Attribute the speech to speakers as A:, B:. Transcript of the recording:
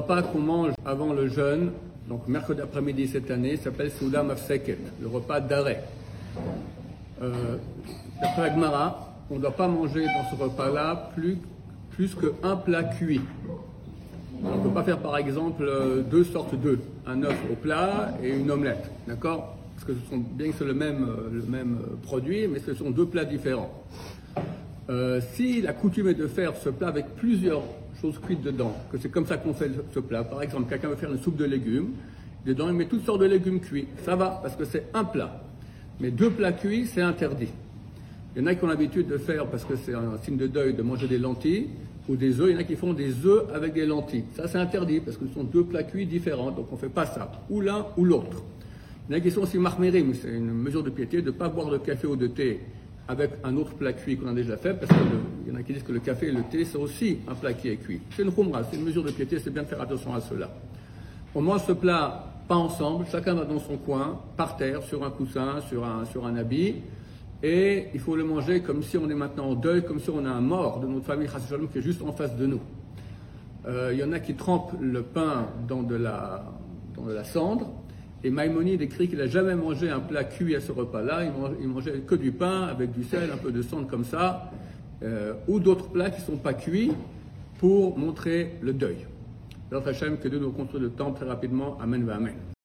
A: repas qu'on mange avant le jeûne, donc mercredi après-midi cette année, s'appelle Souda Mafseket, le repas d'arrêt. D'après la Gemara, on ne doit pas manger dans ce repas-là plus qu'un plat cuit. On ne peut pas faire par exemple deux sortes d'œufs, un œuf au plat et une omelette, d'accord? Parce que ce sont bien que c'est le même produit, mais ce sont deux plats différents. Si la coutume est de faire ce plat avec plusieurs choses cuites dedans, que c'est comme ça qu'on fait ce plat, par exemple quelqu'un veut faire une soupe de légumes, dedans il met toutes sortes de légumes cuits, ça va parce que c'est un plat. Mais deux plats cuits, c'est interdit. Il y en a qui ont l'habitude de faire, parce que c'est un signe de deuil, de manger des lentilles ou des œufs. Il y en a qui font des œufs avec des lentilles. Ça, c'est interdit, parce que ce sont deux plats cuits différents, donc on ne fait pas ça, ou l'un ou l'autre. Il y en a qui sont aussi mahmirim, c'est une mesure de piété, de ne pas boire de café ou de thé avec un autre plat cuit qu'on a déjà fait, parce qu'il y en a qui disent que le café et le thé, c'est aussi un plat qui est cuit. C'est une khumra, c'est une mesure de piété, c'est bien de faire attention à cela. On mange ce plat pas ensemble, chacun va dans son coin, par terre, sur un coussin, sur un habit, et il faut le manger comme si on est maintenant en deuil, comme si on a un mort de notre famille Chas Shalom qui est juste en face de nous. Il y en a qui trempent le pain dans de la cendre, et Maïmonide écrit qu'il n'a jamais mangé un plat cuit à ce repas-là, il mangeait que du pain avec du sel, un peu de cendre comme ça, ou d'autres plats qui ne sont pas cuits pour montrer le deuil. Alors Hachem, que Dieu nous construise le temple très rapidement. Amen, Amen.